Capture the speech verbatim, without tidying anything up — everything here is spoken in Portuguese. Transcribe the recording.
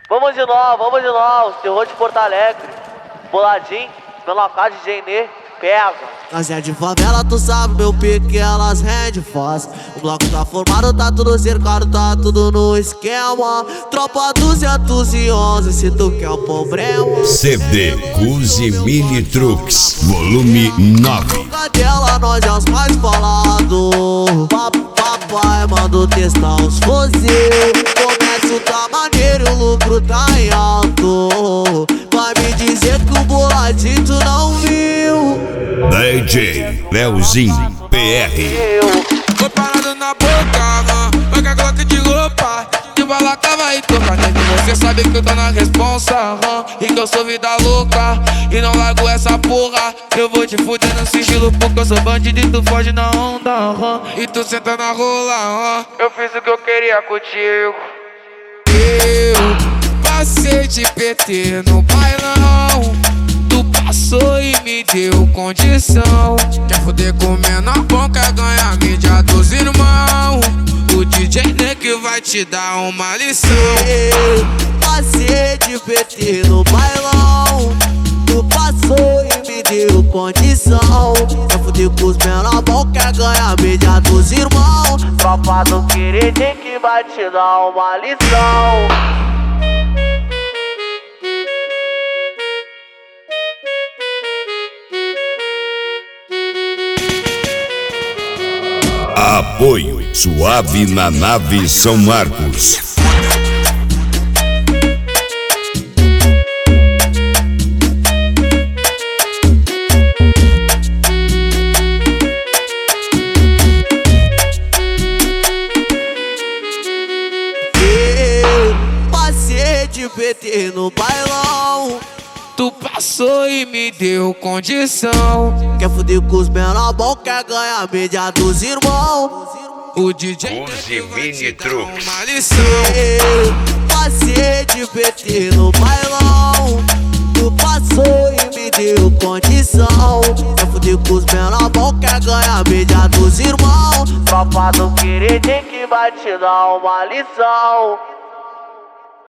Vamos de novo, vamos de novo. Terror de Porto Alegre. Boladinho, pela casa de Genê, pega. Nós é de favela, tu sabe meu pique, elas rende fácil. O bloco tá formado, tá tudo cercado, tá tudo no esquema. Tropa duzentos e onze, se tu quer o problema. C D Cuzi Mini Trucks, volume nove. Cadela, nós é os mais falados. Papai mandou testar os fuzil. Comércio tá maneiro, o lucro tá em alto. Vai me dizer que o boladinho tu não viu. D J Leozinho P R. Tô parado na boca, vai com a Glock de roupa. De bala cava e toca, né? Você sabe que eu tô na responsa, e que eu sou vida louca. E não largo essa porra. Eu vou te fuder no sigilo, porque eu sou bandido e tu foge na onda, e tu senta na rola. Eu fiz o que eu queria contigo. Eu passei de P T no bailão. Tu passou e me deu condição. Quer fuder com menor bom, quer ganhar mídia dos irmãos. O D J nem que vai te dar uma lição. Eu passei de P T no bailão. Tu passou e me deu condição. Quer fuder com os menor bom, quer ganhar mídia dos irmãos. Tropa do queridinho que vai te dar uma lição. Apoio Suave na Nave São Marcos. Eu passei de P T no bailão. Tu passou e me deu condição. Quer fuder com os menor bom, quer ganhar mídia dos irmãos. O D J Cuzi vai te Mini dar Trucks. uma lição. Eu passei de P T no bailão. Tu passou e me deu condição. Quer fuder com os menor bom, quer ganhar mídia dos irmãos. Tropa do queridinho que vai te dar uma lição.